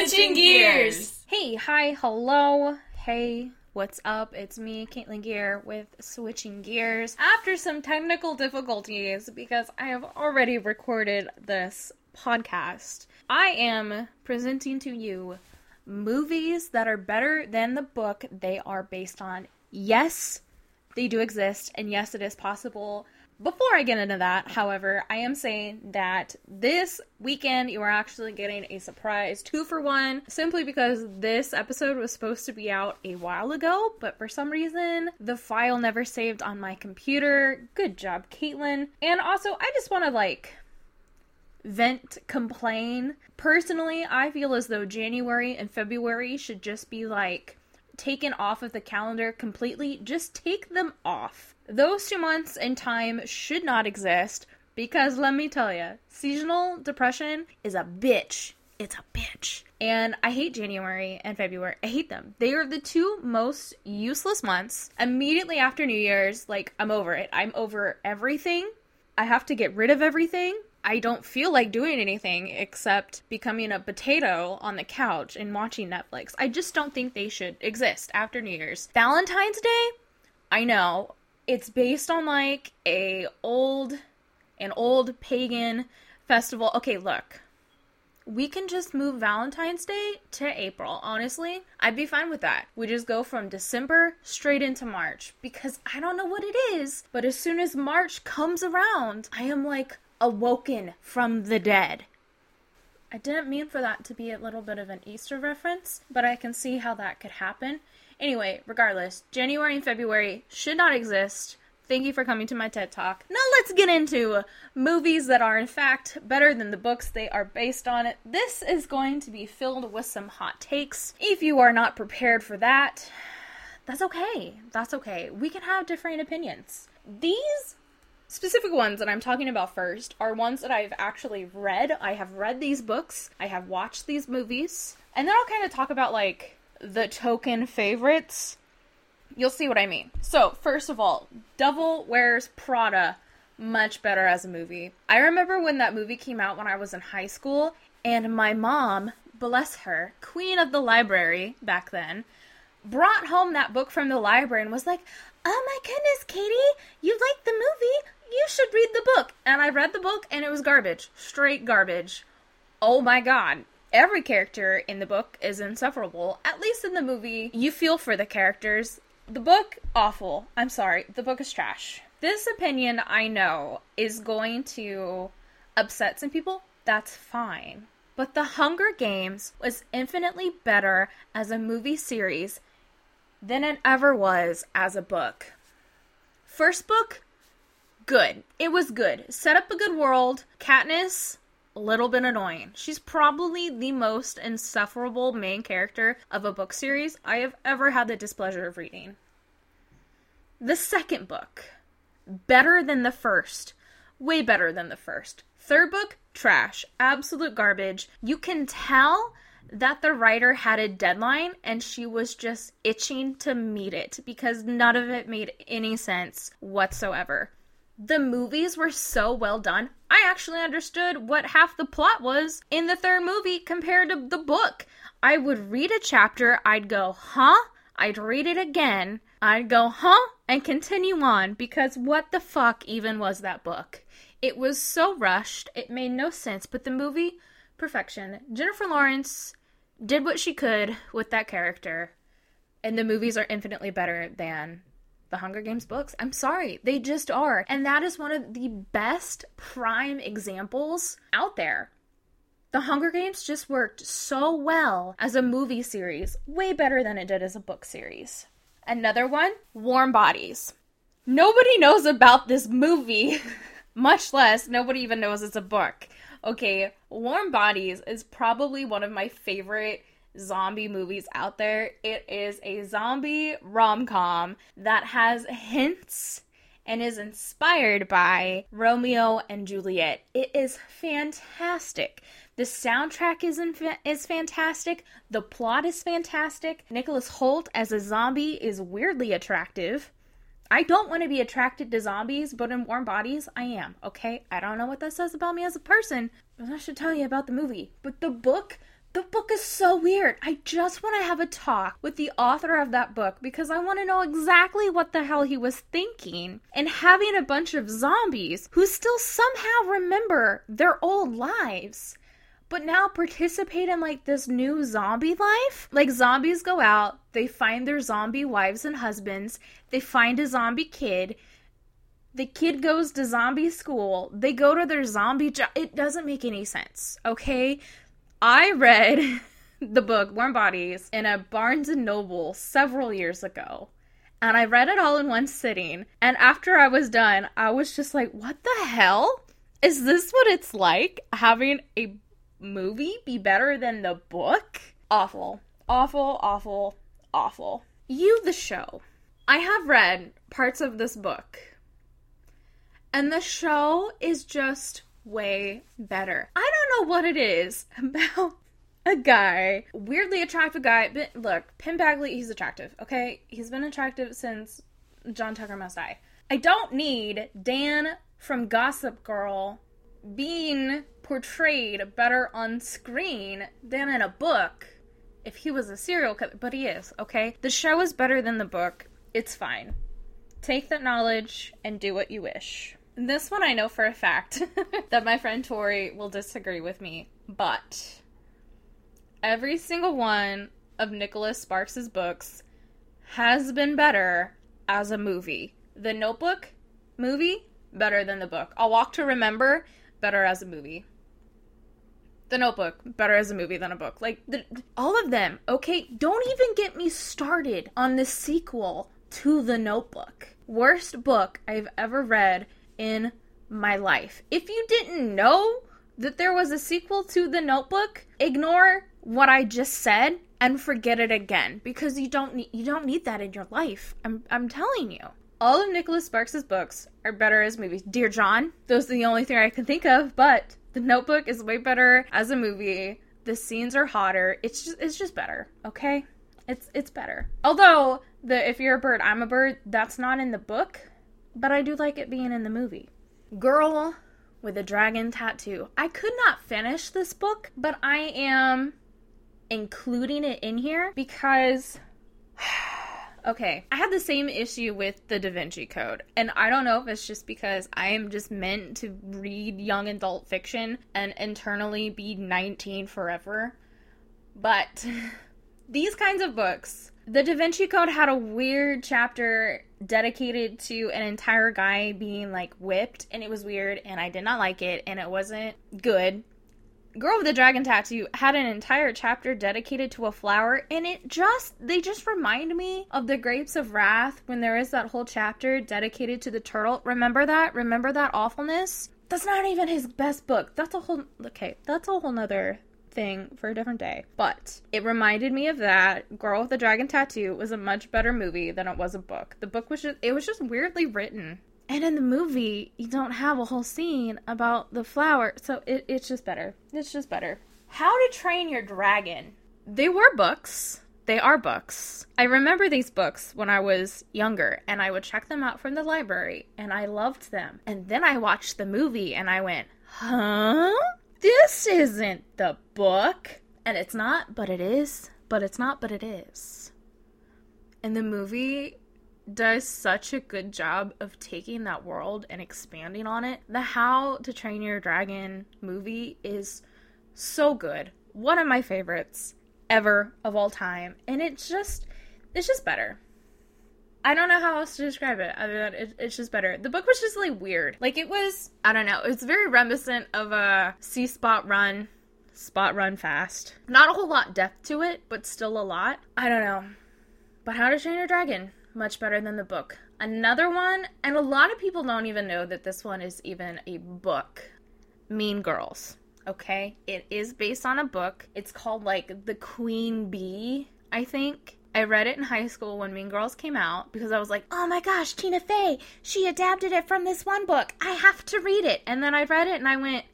Switching Gears! Hey, hi, hello, hey, what's up? It's me, Caitlin Gear, with Switching Gears. After some technical difficulties, because I have already recorded this podcast, I am presenting to you movies that are better than the book they are based on. Yes, they do exist, and yes, it is possible. Before I get into that, however, I am saying that this weekend you are actually getting a surprise 2-for-1, simply because this episode was supposed to be out a while ago, but for some reason, the file never saved on my computer. Good job, Caitlin. And also, I just want to, vent, complain. Personally, I feel as though January and February should just be, taken off of the calendar completely. Just take them off. Those 2 months in time should not exist, because let me tell you, seasonal depression is a bitch. It's a bitch. And I hate January and February. I hate them. They are the two most useless months. Immediately after New Year's, I'm over it. I'm over everything. I have to get rid of everything. I don't feel like doing anything except becoming a potato on the couch and watching Netflix. I just don't think they should exist after New Year's. Valentine's Day? I know. It's based on, an old pagan festival. Okay, look. We can just move Valentine's Day to April, honestly. I'd be fine with that. We just go from December straight into March. Because I don't know what it is, but as soon as March comes around, I am, awoken from the dead. I didn't mean for that to be a little bit of an Easter reference, but I can see how that could happen. Anyway, regardless, January and February should not exist. Thank you for coming to my TED Talk. Now let's get into movies that are in fact better than the books they are based on. This is going to be filled with some hot takes. If you are not prepared for that, that's okay. That's okay. We can have different opinions. These specific ones that I'm talking about first are ones that I've actually read. I have read these books. I have watched these movies. And then I'll kind of talk about, the token favorites. You'll see what I mean. So, first of all, Devil Wears Prada, much better as a movie. I remember when that movie came out when I was in high school, and my mom, bless her, queen of the library back then, brought home that book from the library and was like, "Oh my goodness, Katie, you like the movie? You should read the book." And I read the book, and it was garbage. Straight garbage. Oh my god. Every character in the book is insufferable. At least in the movie, you feel for the characters. The book, awful. I'm sorry. The book is trash. This opinion, I know, is going to upset some people. That's fine. But The Hunger Games was infinitely better as a movie series than it ever was as a book. First book, good. It was good. Set up a good world. Katniss, a little bit annoying. She's probably the most insufferable main character of a book series I have ever had the displeasure of reading. The second book, better than the first. Way better than the first. Third book, trash. Absolute garbage. You can tell that the writer had a deadline and she was just itching to meet it because none of it made any sense whatsoever. The movies were so well done. I actually understood what half the plot was in the third movie compared to the book. I would read a chapter, I'd go, huh? I'd read it again, I'd go, huh? And continue on, because what the fuck even was that book? It was so rushed, it made no sense, but the movie, perfection. Jennifer Lawrence did what she could with that character, and the movies are infinitely better than the Hunger Games books. I'm sorry, they just are. And that is one of the best prime examples out there. The Hunger Games just worked so well as a movie series, way better than it did as a book series. Another one, Warm Bodies. Nobody knows about this movie, much less nobody even knows it's a book. Okay, Warm Bodies is probably one of my favorite zombie movies out there. It is a zombie rom-com that has hints and is inspired by Romeo and Juliet. It is fantastic. The soundtrack is fantastic. The plot is fantastic. Nicholas Hoult as a zombie is weirdly attractive. I don't want to be attracted to zombies, but in Warm Bodies, I am, okay? I don't know what that says about me as a person, but that should tell you about the movie. But the book, The book is so weird. I just want to have a talk with the author of that book because I want to know exactly what the hell he was thinking. And having a bunch of zombies who still somehow remember their old lives, but now participate in like this new zombie life. Like zombies go out, they find their zombie wives and husbands, they find a zombie kid. The kid goes to zombie school. They go to their zombie job. It doesn't make any sense, okay? I read the book, Warm Bodies, in a Barnes & Noble several years ago. And I read it all in one sitting. And after I was done, I was just like, what the hell? Is this what it's like having a movie be better than the book? Awful. Awful, awful, awful. You, the show. I have read parts of this book. And the show is just way better. I don't know what it is about a guy, weirdly attractive guy. But look, Penn Badgley, he's attractive, okay? He's been attractive since John Tucker Must Die. I don't need Dan from Gossip Girl being portrayed better on screen than in a book if he was a serial killer, but he is, okay? The show is better than the book. It's fine. Take that knowledge and do what you wish. This one I know for a fact that my friend Tori will disagree with me, but every single one of Nicholas Sparks' books has been better as a movie. The Notebook movie, better than the book. A Walk to Remember, better as a movie. The Notebook, better as a movie than a book. Like, all of them, okay? Don't even get me started on the sequel to The Notebook. Worst book I've ever read in my life. If you didn't know that there was a sequel to The Notebook, ignore what I just said and forget it again, because you don't need that in your life. I'm telling you. All of Nicholas Sparks' books are better as movies. Dear John, those are the only thing I can think of, but The Notebook is way better as a movie. The scenes are hotter. It's just better, okay? It's better. Although the If You're a Bird, I'm a Bird, that's not in the book, but I do like it being in the movie. Girl with a Dragon Tattoo. I could not finish this book, but I am including it in here because okay, I had the same issue with the Da Vinci Code, and I don't know if it's just because I am just meant to read young adult fiction and internally be 19 forever, but these kinds of books, the Da Vinci Code had a weird chapter dedicated to an entire guy being, like, whipped, and it was weird, and I did not like it, and it wasn't good. Girl with the Dragon Tattoo had an entire chapter dedicated to a flower, and they just remind me of the Grapes of Wrath when there is that whole chapter dedicated to the turtle. Remember that? Remember that awfulness? That's not even his best book. That's a whole nother thing for a different day. But it reminded me of that. Girl with the Dragon Tattoo was a much better movie than it was a book. The book was just weirdly written. And in the movie, you don't have a whole scene about the flower. So it's just better. It's just better. How to Train Your Dragon. They were books. They are books. I remember these books when I was younger, and I would check them out from the library, and I loved them. And then I watched the movie, and I went, huh? This isn't the book. And it's not, but it is. But it's not, but it is. And the movie does such a good job of taking that world and expanding on it. The How to Train Your Dragon movie is so good. One of my favorites ever of all time. And it's just better. I don't know how else to describe it other than it's just better. The book was just like weird. Like it was, I don't know, it's very reminiscent of a Spot Run Fast. Not a whole lot depth to it, but still a lot. I don't know. But How to Train Your Dragon, much better than the book. Another one, and a lot of people don't even know that this one is even a book. Mean Girls. Okay? It is based on a book. It's called like The Queen Bee, I think. I read it in high school when Mean Girls came out because I was like, oh my gosh, Tina Fey, she adapted it from this one book. I have to read it. And then I read it and I went,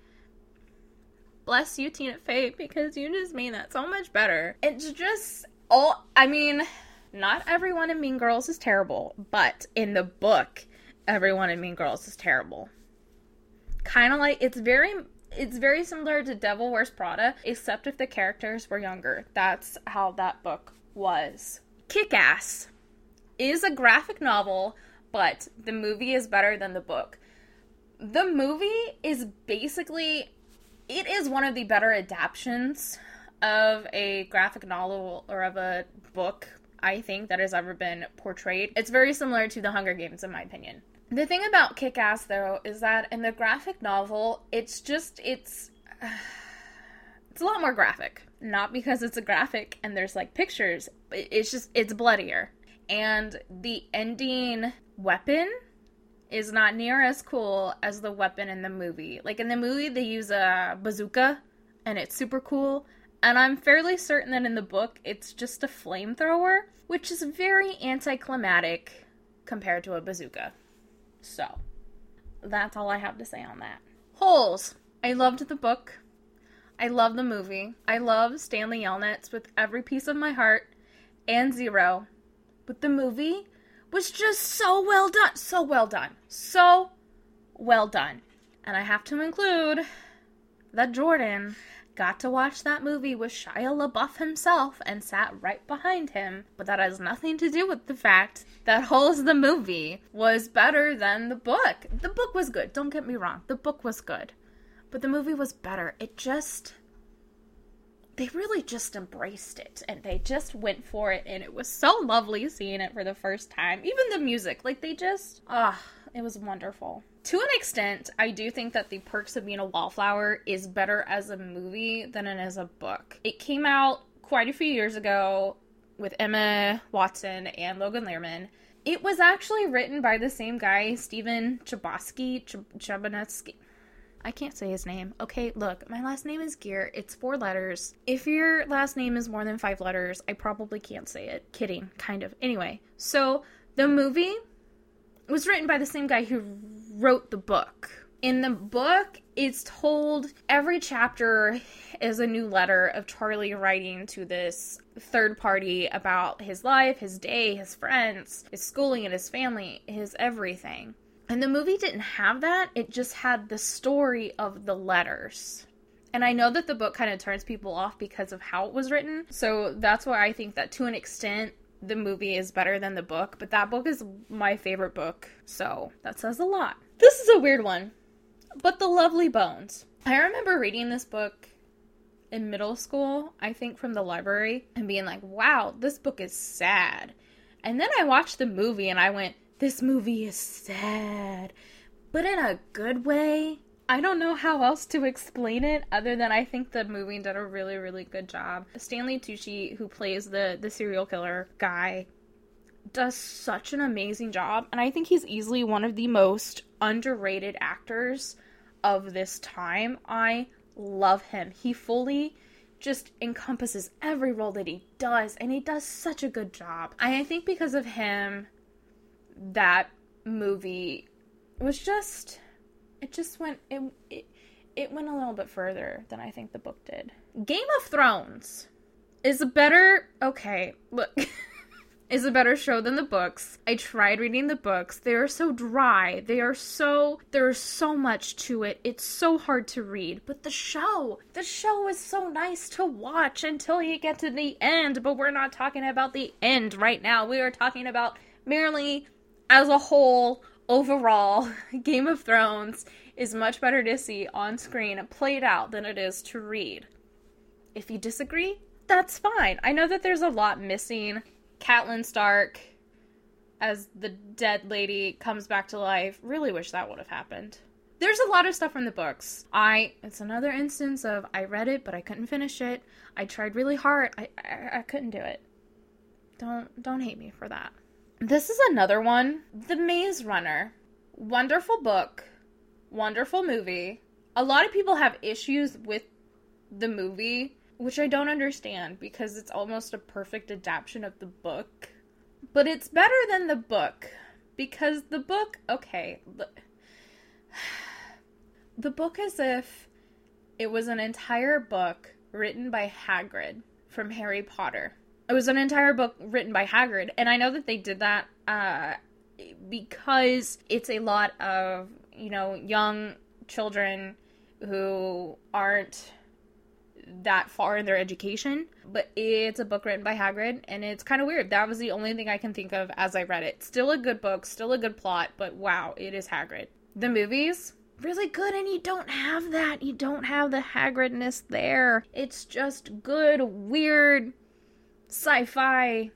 bless you, Tina Fey, because you just made that so much better. It's just not everyone in Mean Girls is terrible, but in the book, everyone in Mean Girls is terrible. Kind of like, it's very It's very similar to Devil Wears Prada, except if the characters were younger. That's how that book was. Kick-Ass is a graphic novel, but the movie is better than the book. The movie is basically, it is one of the better adaptions of a graphic novel or of a book, I think, that has ever been portrayed. It's very similar to The Hunger Games, in my opinion. The thing about Kick-Ass, though, is that in the graphic novel, it's a lot more graphic. Not because it's a graphic and there's, like, pictures. It's bloodier. And the ending weapon is not near as cool as the weapon in the movie. Like, in the movie, they use a bazooka, and it's super cool. And I'm fairly certain that in the book, it's just a flamethrower, which is very anticlimactic compared to a bazooka. So, that's all I have to say on that. Holes. I loved the book. I love the movie. I love Stanley Yelnats with every piece of my heart, and Zero. But the movie was just so well done. So well done. So well done. And I have to include that Jordan got to watch that movie with Shia LaBeouf himself and sat right behind him. But that has nothing to do with the fact that Holes the movie was better than the book. The book was good. Don't get me wrong. The book was good. But the movie was better. They really just embraced it, and they just went for it, and it was so lovely seeing it for the first time. Even the music, like, it was wonderful. To an extent, I do think that The Perks of Being a Wallflower is better as a movie than it is a book. It came out quite a few years ago with Emma Watson and Logan Lerman. It was actually written by the same guy, Stephen Chbosky. I can't say his name. Okay, look, my last name is Gear. It's 4 letters. If your last name is more than 5 letters, I probably can't say it. Kidding, kind of. Anyway, so the movie was written by the same guy who wrote the book. In the book, it's told every chapter is a new letter of Charlie writing to this third party about his life, his day, his friends, his schooling, and his family, his everything. And the movie didn't have that. It just had the story of the letters. And I know that the book kind of turns people off because of how it was written. So that's why I think that to an extent, the movie is better than the book. But that book is my favorite book. So that says a lot. This is a weird one. But The Lovely Bones. I remember reading this book in middle school, I think from the library, and being like, wow, this book is sad. And then I watched the movie and I went, this movie is sad, but in a good way. I don't know how else to explain it other than I think the movie did a really, really good job. Stanley Tucci, who plays the serial killer guy, does such an amazing job, and I think he's easily one of the most underrated actors of this time. I love him. He fully just encompasses every role that he does, and he does such a good job. I think because of him, that movie was just, it went a little bit further than I think the book did. Game of Thrones is a better show than the books. I tried reading the books. They are so dry. There is so much to it. It's so hard to read. But the show is so nice to watch until you get to the end. But we're not talking about the end right now. We are talking about merely as a whole, overall, Game of Thrones is much better to see on screen played out than it is to read. If you disagree, that's fine. I know that there's a lot missing. Catelyn Stark as the dead lady comes back to life. Really wish that would have happened. There's a lot of stuff from the books. It's another instance of I read it, but I couldn't finish it. I tried really hard. I couldn't do it. Don't hate me for that. This is another one. The Maze Runner. Wonderful book. Wonderful movie. A lot of people have issues with the movie, which I don't understand because it's almost a perfect adaptation of the book. But it's better than the book because the book, the book is if it was an entire book written by Hagrid from Harry Potter. It was an entire book written by Hagrid, and I know that they did that because it's a lot of, young children who aren't that far in their education, but it's a book written by Hagrid, and it's kind of weird. That was the only thing I can think of as I read it. Still a good book, still a good plot, but wow, it is Hagrid. The movies, really good, and you don't have that. You don't have the Hagridness there. It's just good, weird, sci-fi,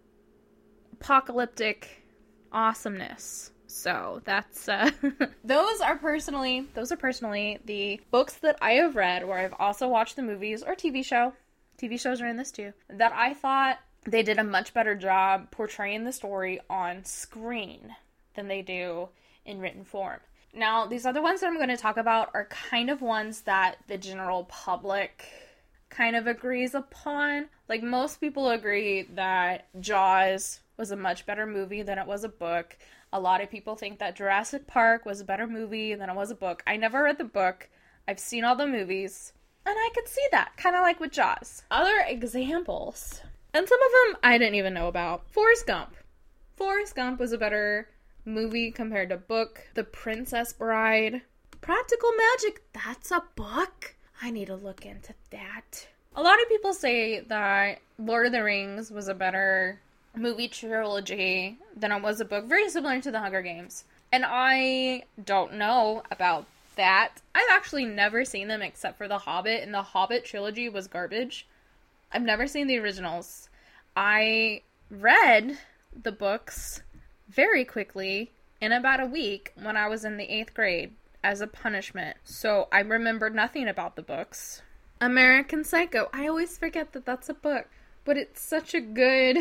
apocalyptic awesomeness. So that's those are personally the books that I have read, where I've also watched the movies or TV shows are in this too, that I thought they did a much better job portraying the story on screen than they do in written form. Now, these other ones that I'm going to talk about are kind of ones that the general public kind of agrees upon. Like, most people agree that Jaws was a much better movie than it was a book. A lot of people think that Jurassic Park was a better movie than it was a book. I never read the book. I've seen all the movies, and I could see that, kind of like with Jaws. Other examples, and some of them I didn't even know about. Forrest Gump. Forrest Gump was a better movie compared to book. The Princess Bride. Practical Magic, that's a book? I need to look into that. A lot of people say that Lord of the Rings was a better movie trilogy than it was a book, very similar to the Hunger Games. And I don't know about that. I've actually never seen them except for The Hobbit, and the Hobbit trilogy was garbage. I've never seen the originals. I read the books very quickly in about a week when I was in the 8th grade as a punishment. So I remembered nothing about the books. American Psycho. I always forget that that's a book, but it's such a good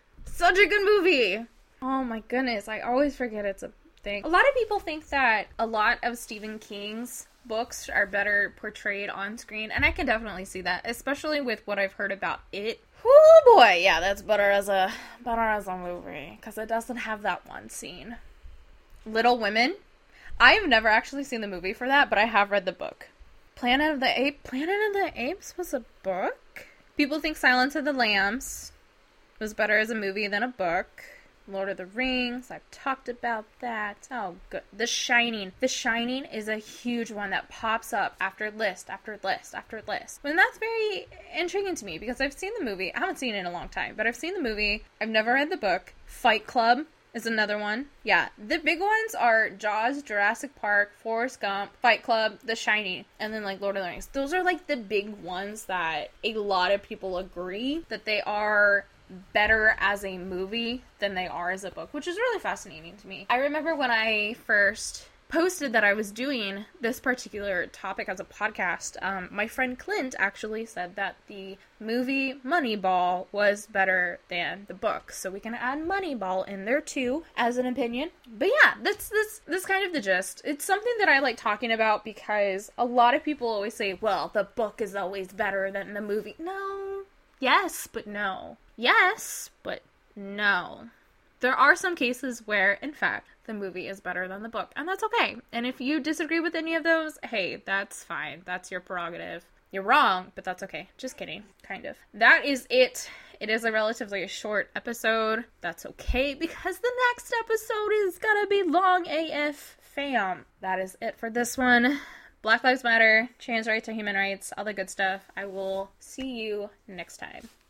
movie. Oh my goodness, I always forget it's a thing. A lot of people think that a lot of Stephen King's books are better portrayed on screen, and I can definitely see that, especially with what I've heard about it. Oh boy, yeah, that's better as a movie, because it doesn't have that one scene. Little Women. I have never actually seen the movie for that, but I have read the book. Planet of the Apes was a book? People think Silence of the Lambs was better as a movie than a book. Lord of the Rings, I've talked about that. Oh, good. The Shining. The Shining is a huge one that pops up after list, after list, after list. And that's very intriguing to me, because I've seen the movie. I haven't seen it in a long time, but I've seen the movie. I've never read the book. Fight Club is another one. Yeah, the big ones are Jaws, Jurassic Park, Forrest Gump, Fight Club, The Shining, and then like Lord of the Rings. Those are like the big ones that a lot of people agree that they are better as a movie than they are as a book, which is really fascinating to me. I remember when I first posted that I was doing this particular topic as a podcast, my friend Clint actually said that the movie Moneyball was better than the book. So we can add Moneyball in there too as an opinion. But yeah, that's kind of the gist. It's something that I like talking about because a lot of people always say, well, the book is always better than the movie. No. Yes, but no. Yes, but no. There are some cases where, in fact, the movie is better than the book, and that's okay. And if you disagree with any of those, hey, that's fine. That's your prerogative. You're wrong, but that's okay. Just kidding. Kind of. That is it. It is a relatively short episode. That's okay, because the next episode is gonna be long AF, fam. That is it for this one. Black Lives Matter, trans rights are human rights, all the good stuff. I will see you next time.